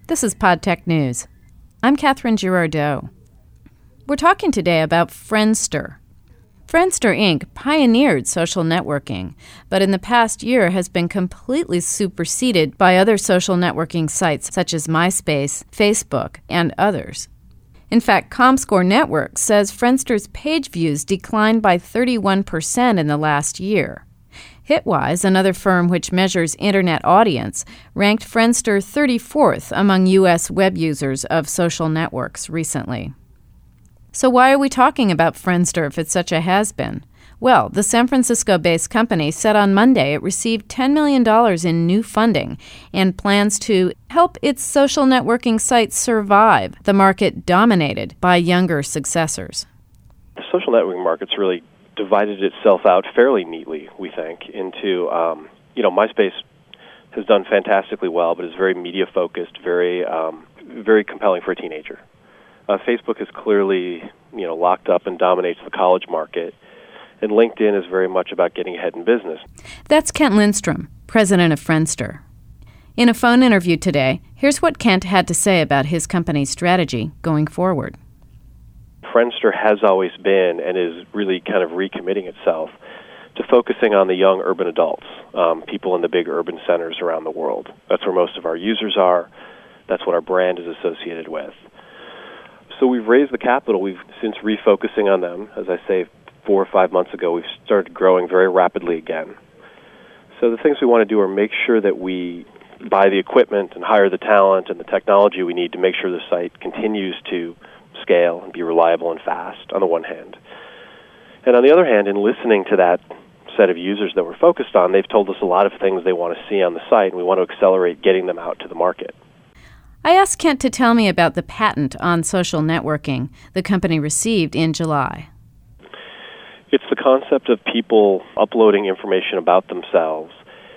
This is PodTech News. I'm Catherine Girardeau. We're talking today about Friendster. Friendster, Inc. pioneered social networking, but in the past year has been completely superseded by other social networking sites such as MySpace, Facebook, and others. In fact, Comscore Networks says Friendster's page views declined by 31% in the last year. Hitwise, another firm which measures Internet audience, ranked Friendster 34th among U.S. web users of social networks recently. So why are we talking about Friendster if it's such a has-been? Well, the San Francisco-based company said on Monday it received $10 million in new funding and plans to help its social networking site survive the market dominated by younger successors. The social networking market's really divided itself out fairly neatly, we think, into, MySpace has done fantastically well, but is very media-focused, very compelling for a teenager. Facebook is clearly, locked up and dominates the college market, and LinkedIn is very much about getting ahead in business. That's Kent Lindstrom, president of Friendster. In a phone interview today, here's what Kent had to say about his company's strategy going forward. Friendster has always been and is really kind of recommitting itself to focusing on the young urban adults, people in the big urban centers around the world. That's where most of our users are. That's what our brand is associated with. So we've raised the capital. We've, since refocusing on them, as I say, 4 or 5 months ago, we've started growing very rapidly again. So the things we want to do are make sure that we buy the equipment and hire the talent and the technology we need to make sure the site continues to scale and be reliable and fast, on the one hand. And on the other hand, in listening to that set of users that we're focused on, they've told us a lot of things they want to see on the site, and we want to accelerate getting them out to the market. I asked Kent to tell me about the patent on social networking the company received in July. It's the concept of people uploading information about themselves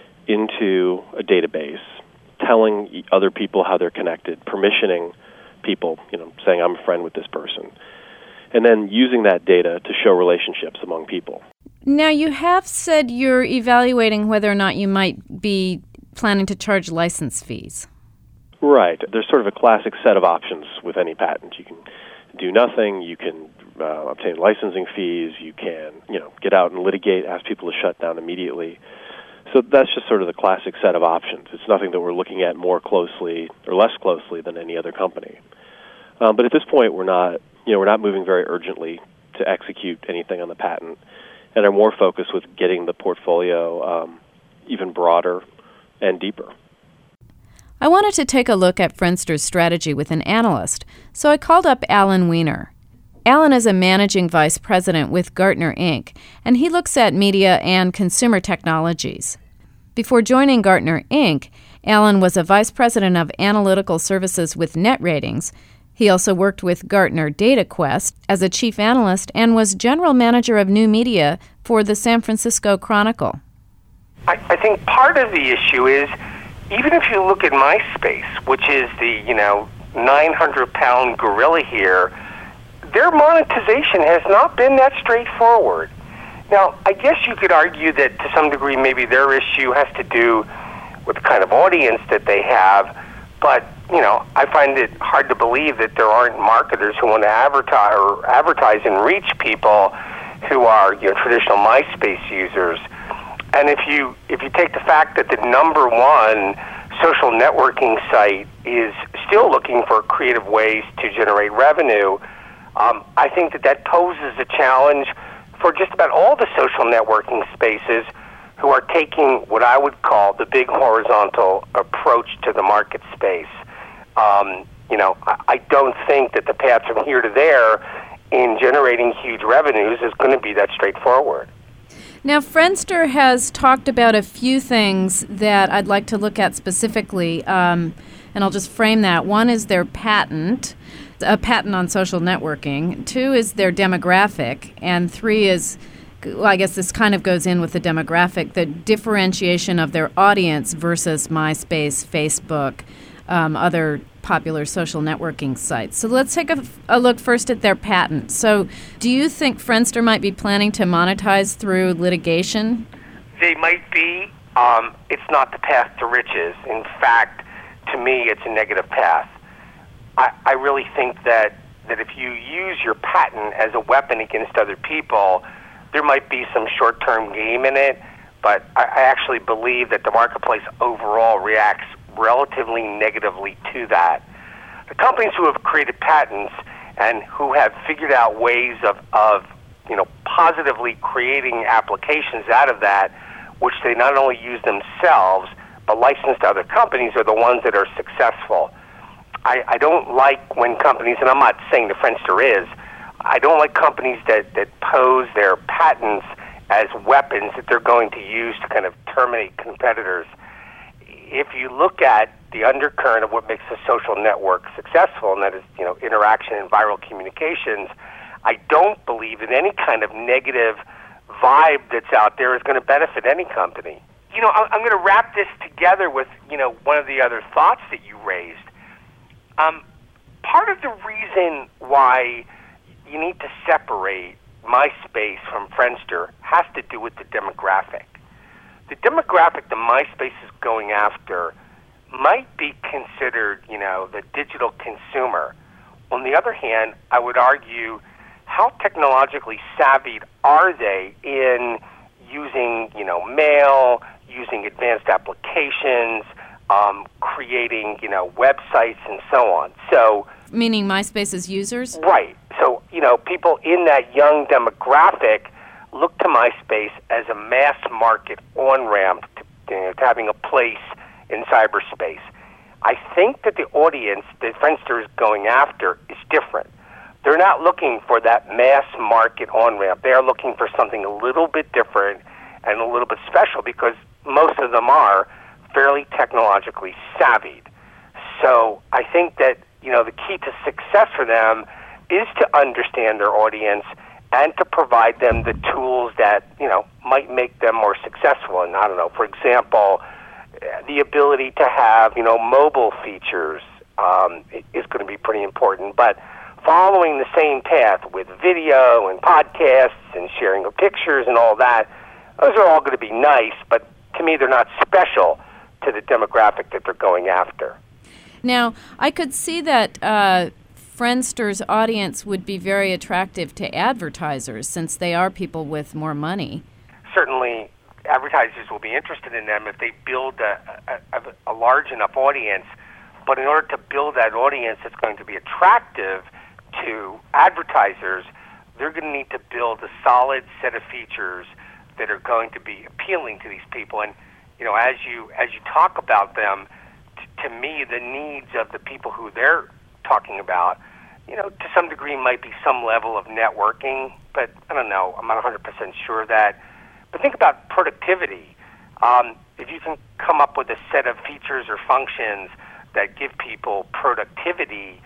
into a database, telling other people how they're connected, permissioning people, saying I'm a friend with this person, and then using that data to show relationships among people. Now, you have said you're evaluating whether or not you might be planning to charge license fees. Right. There's sort of a classic set of options with any patent. You can do nothing. You can obtain licensing fees. You can, get out and litigate, ask people to shut down immediately. So that's just sort of the classic set of options. It's nothing that we're looking at more closely or less closely than any other company. But at this point, we're not moving very urgently to execute anything on the patent, and are more focused with getting the portfolio even broader and deeper. I wanted to take a look at Friendster's strategy with an analyst, so I called up Alan Weiner. Alan is a managing vice president with Gartner, Inc., and he looks at media and consumer technologies. Before joining Gartner, Inc., Alan was a vice president of analytical services with NetRatings. He also worked with Gartner DataQuest as a chief analyst and was general manager of new media for the San Francisco Chronicle. I think part of the issue is, even if you look at MySpace, which is the 900-pound gorilla here, their monetization has not been that straightforward. Now, I guess you could argue that to some degree maybe their issue has to do with the kind of audience that they have, but I find it hard to believe that there aren't marketers who want to advertise and reach people who are traditional MySpace users. And if you take the fact that the number one social networking site is still looking for creative ways to generate revenue, I think that poses a challenge for just about all the social networking spaces who are taking what I would call the big horizontal approach to the market space. I don't think that the path from here to there in generating huge revenues is going to be that straightforward. Now, Friendster has talked about a few things that I'd like to look at specifically, and I'll just frame that. One is their patent, a patent on social networking. 2 is their demographic, and 3 is, well, I guess this kind of goes in with the demographic, the differentiation of their audience versus MySpace, Facebook, other popular social networking sites. So let's take a look first at their patent. So do you think Friendster might be planning to monetize through litigation? They might be. It's not the path to riches. In fact, to me, it's a negative path. I really think that if you use your patent as a weapon against other people, there might be some short-term game in it, but I actually believe that the marketplace overall reacts relatively negatively to that. The companies who have created patents and who have figured out ways of positively creating applications out of that, which they not only use themselves but license to other companies, are the ones that are successful. I don't like when companies, and I'm not saying the Friendster is, I don't like companies that pose their patents as weapons that they're going to use to kind of terminate competitors. If you look at the undercurrent of what makes a social network successful, and that is, interaction and viral communications, I don't believe that any kind of negative vibe that's out there is going to benefit any company. I'm going to wrap this together with, one of the other thoughts that you raised. Part of the reason why you need to separate MySpace from Friendster has to do with the demographic. The demographic that MySpace is going after might be considered, the digital consumer. On the other hand, I would argue, how technologically savvy are they in using, mail, using advanced applications, creating, websites and so on. So, meaning MySpace's users? Right. So, people in that young demographic look to MySpace as a mass market on-ramp to having a place in cyberspace. I think that the audience that Friendster is going after is different. They're not looking for that mass market on-ramp. They're looking for something a little bit different and a little bit special, because most of them are fairly technologically savvied. So I think that, the key to success for them is to understand their audience and to provide them the tools that, might make them more successful. And I don't know, for example, the ability to have, mobile features is going to be pretty important. But following the same path with video and podcasts and sharing of pictures and all that, those are all going to be nice, but to me they're not special to the demographic that they're going after. Now, I could see that Friendster's audience would be very attractive to advertisers, since they are people with more money. Certainly, advertisers will be interested in them if they build a large enough audience. But in order to build that audience that's going to be attractive to advertisers, they're going to need to build a solid set of features that are going to be appealing to these people. And as you talk about them, to me, the needs of the people who they're talking about, to some degree might be some level of networking, but I don't know, I'm not 100% sure of that. But think about productivity. If you can come up with a set of features or functions that give people productivity,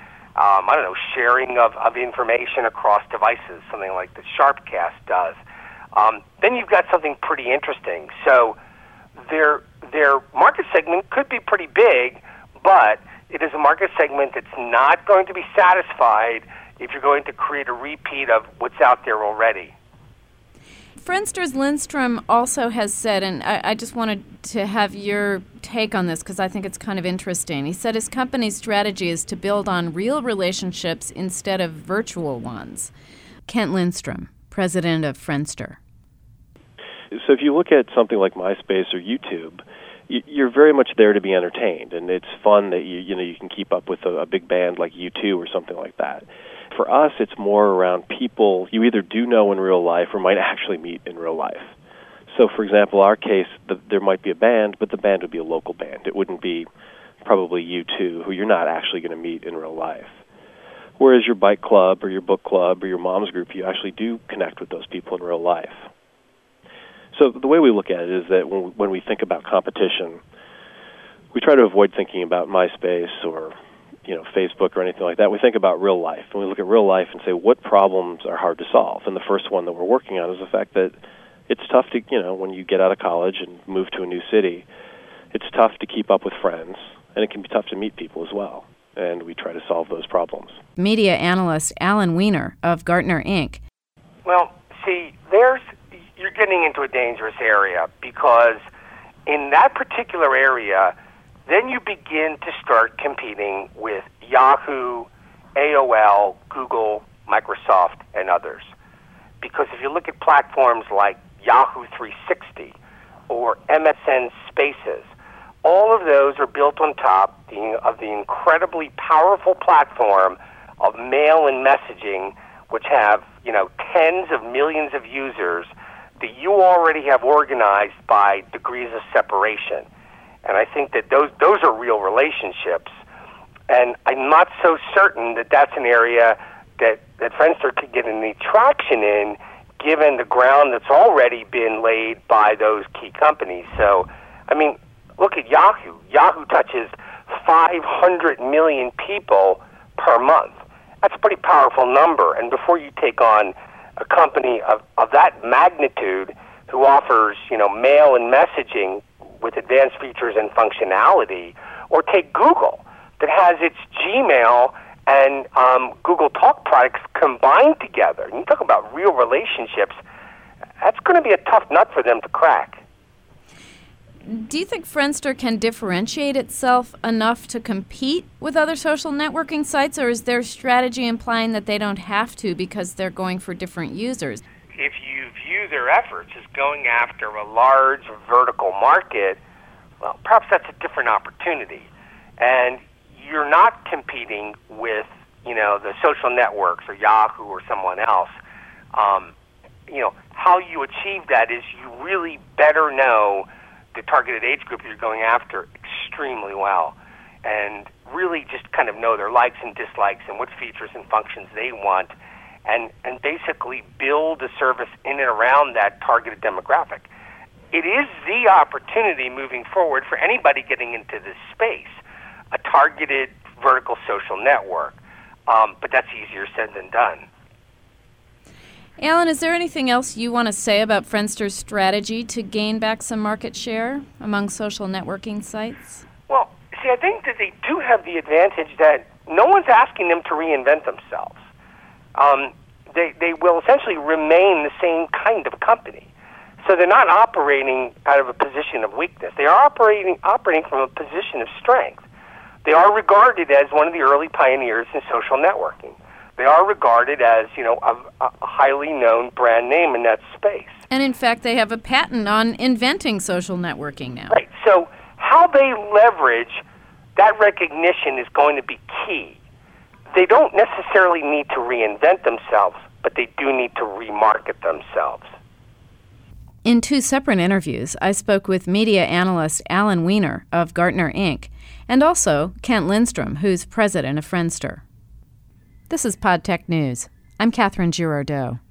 sharing of information across devices, something like the Sharpcast does, then you've got something pretty interesting. So their market segment could be pretty big, but it is a market segment that's not going to be satisfied if you're going to create a repeat of what's out there already. Friendster's Lindstrom also has said, and I just wanted to have your take on this because I think it's kind of interesting. He said his company's strategy is to build on real relationships instead of virtual ones. Kent Lindstrom, president of Friendster. So if you look at something like MySpace or YouTube, you're very much there to be entertained, and it's fun that you can keep up with a big band like U2 or something like that. For us, it's more around people you either do know in real life or might actually meet in real life. So, for example, our case, there might be a band, but the band would be a local band. It wouldn't be probably U2, who you're not actually going to meet in real life. Whereas your bike club or your book club or your mom's group, you actually do connect with those people in real life. So the way we look at it is that when we think about competition, we try to avoid thinking about MySpace or Facebook or anything like that. We think about real life, and we look at real life and say, what problems are hard to solve? And the first one that we're working on is the fact that it's tough to, when you get out of college and move to a new city, it's tough to keep up with friends, and it can be tough to meet people as well. And we try to solve those problems. Media analyst Alan Weiner of Gartner, Inc. Well, see, you're getting into a dangerous area, because in that particular area, then you begin to start competing with Yahoo, AOL, Google, Microsoft, and others. Because if you look at platforms like Yahoo 360 or MSN Spaces, all of those are built on top of the incredibly powerful platform of mail and messaging, which have, tens of millions of users that you already have organized by degrees of separation. And I think that those are real relationships. And I'm not so certain that that's an area that Friendster could get any traction in, given the ground that's already been laid by those key companies. So, look at Yahoo. Yahoo touches 500 million people per month. That's a pretty powerful number. And before you take on a company of that magnitude who offers, mail and messaging with advanced features and functionality, or take Google that has its Gmail and Google Talk products combined together. And you talk about real relationships, that's going to be a tough nut for them to crack. Do you think Friendster can differentiate itself enough to compete with other social networking sites, or is their strategy implying that they don't have to because they're going for different users? If you view their efforts as going after a large vertical market, well, perhaps that's a different opportunity. And you're not competing with, the social networks or Yahoo or someone else. How you achieve that is you really better know the targeted age group you're going after extremely well, and really just kind of know their likes and dislikes and what features and functions they want, and basically build a service in and around that targeted demographic. It is the opportunity moving forward for anybody getting into this space, a targeted vertical social network, but that's easier said than done. Alan, is there anything else you want to say about Friendster's strategy to gain back some market share among social networking sites? Well, see, I think that they do have the advantage that no one's asking them to reinvent themselves. They will essentially remain the same kind of company. So they're not operating out of a position of weakness. They are operating from a position of strength. They are regarded as one of the early pioneers in social networking. They are regarded as, a highly known brand name in that space. And in fact, they have a patent on inventing social networking now. Right. So how they leverage that recognition is going to be key. They don't necessarily need to reinvent themselves, but they do need to remarket themselves. In two separate interviews, I spoke with media analyst Alan Weiner of Gartner, Inc., and also Kent Lindstrom, who's president of Friendster. This is PodTech News. I'm Catherine Girardeau.